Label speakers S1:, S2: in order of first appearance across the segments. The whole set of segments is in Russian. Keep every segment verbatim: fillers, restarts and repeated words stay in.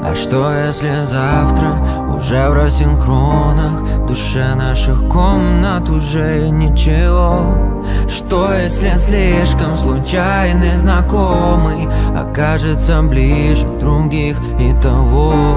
S1: А что если завтра уже в рассинхронах, в душе наших комнат уже ничего? Что если слишком случайный знакомый окажется ближе других и того?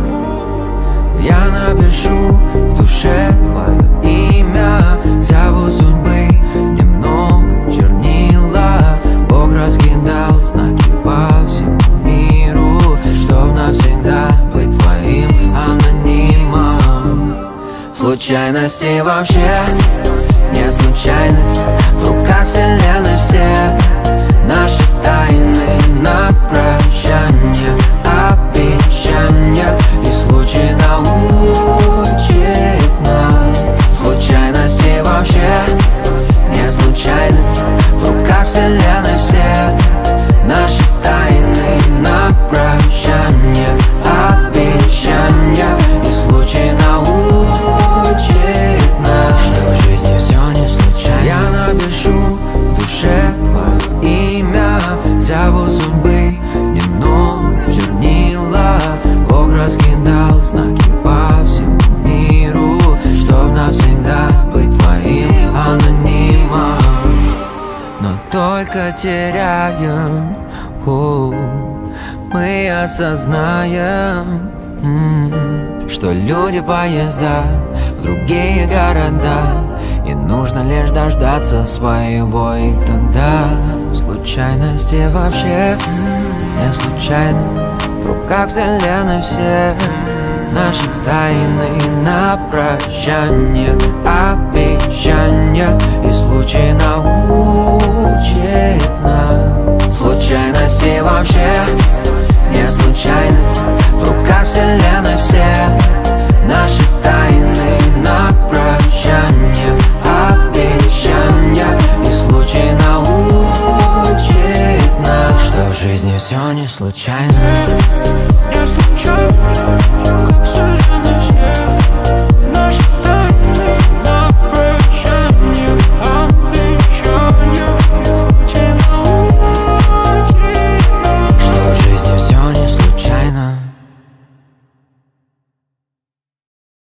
S1: Я напишу в душе твое имя, зову судьбы немного чернила. Бог раскидал знаки по всему миру, чтоб навсегда быть твоим анонимом. Случайности вообще не случайны, в руках вселенной все наши тайны на прощание, обещания, и случай научит нас. Случайности вообще не случайны, в руках вселенной все наши тайны на прощание, обещания, и случай научит нас, что в жизни все не случайно. Я напишу в душе твое имя, зову судьбы немного чернила. Бог раскидал знаки по всему миру, чтоб навсегда быть твоим анонимом. Но только теряем, о, мы осознаем, м-м, что люди поезда в другие города, и нужно лишь дождаться своего, и тогда случайности вообще не случайно, в руках вселенной все наши тайны на прощание, обещания, и случай научит нас. Случайности вообще не случайны, в руках вселенной все наши тайны на прощание, обещания, и случай научит нас, что в жизни все не случайно.